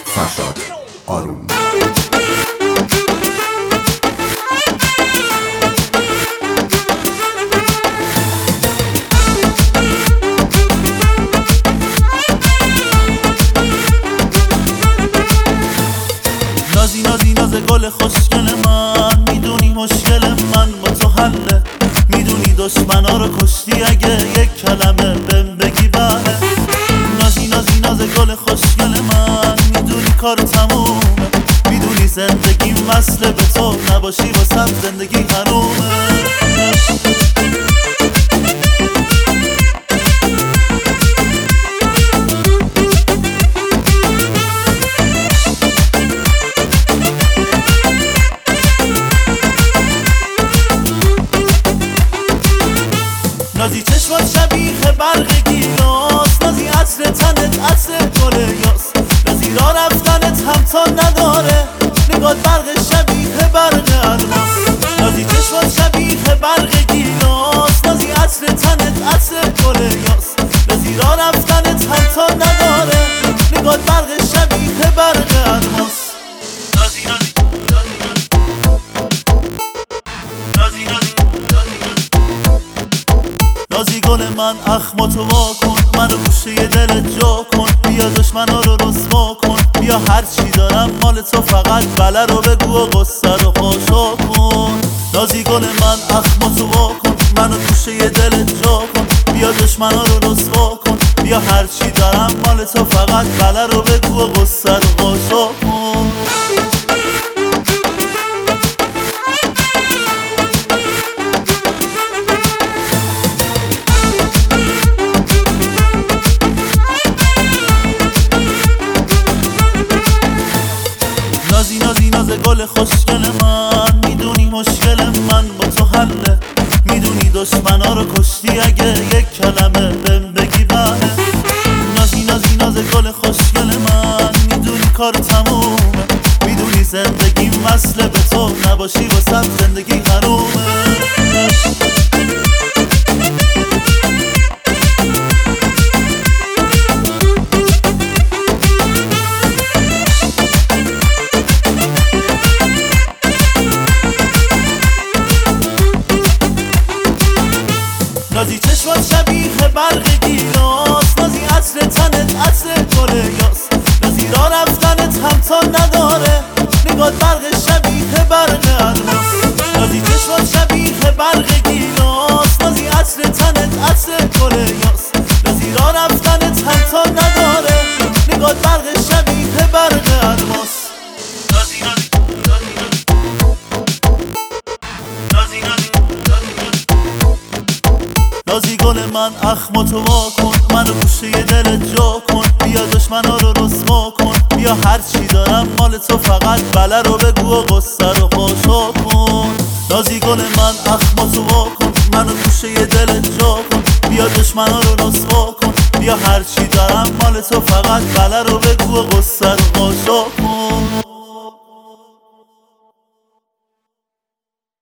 فرشاد آروم. نازی نازی ناز گل خوشگل من، میدونی مشکل من با تو حله، میدونی دشمنا رو کشتی اگه یک کلمه بهم بگی بله. نازی نازی ناز گل خوشگل من، میدونی کار تمومه، میدونی زندگی وصله به تو، نباشی واسم زندگی حرومه. نازی چشمات شبیه برق گیلاس، نازی عطر تنت عطر گل یاس، نازی را رفتنت همتا نداره، نگات برق شبیه برق الماس. نازی چشمات شبیه برق گیلاس، نازی عطر تنت عطر گل یاس، نازی را رفتنت همتا نداره، نگات برق شبیه برق الماس. نازی نازی نازی نازی نازی گل من، اخماتو وا کن، منو گوشه دلت جا کن، بیا دشمنا رو رسوا کن، بیا هرچی دارم مال تو، فقط بله رو بگو و غصه رو خاشا کن. نازی گل من، اخماتو وا کن، منو گوشه دلت جا کن، بیا دشمنا رو رسوا کن، بیا هرچی دارم مال تو، فقط بله رو بگو و غصه رو خاشا کن. نازی نازی ناز گل خوشگل من، میدونی مشکل من با تو حله، میدونی دشمنا رو کشتی اگه یک کلمه بهم بگی بله. نازی نازی ناز گل خوشگل من، میدونی کار تمومه، میدونی زندگی وصله به تو، نباشی واسم زندگی حرومه. نازی چشمات شبیه برق گیلاس، نازی عطر تنت عطر گل یاس، نازی را رفتنت همتا نداره، نگات برق شبیه برق الماس. نازی چشمات شبیه برق گیلاس، نازی عطر تنت عطر گل یاس، نازی را رفتنت همتا نداره، نگات برق شبیه برق الماس. نازی نازی نازی نازی نازی گل من، اخماتو وا کن، منو گوشه دلت جا کن، بیا دشمنا رو رسوا کن، بیا هرچی دارم مال تو، فقط بله رو بگو و غصه رو خاشا کن. نازی گل من، اخماتو وا کن، منو گوشه دلت جا کن، بیا دشمنا رو رسوا کن، بیا هرچی دارم مال تو، فقط بله رو بگو و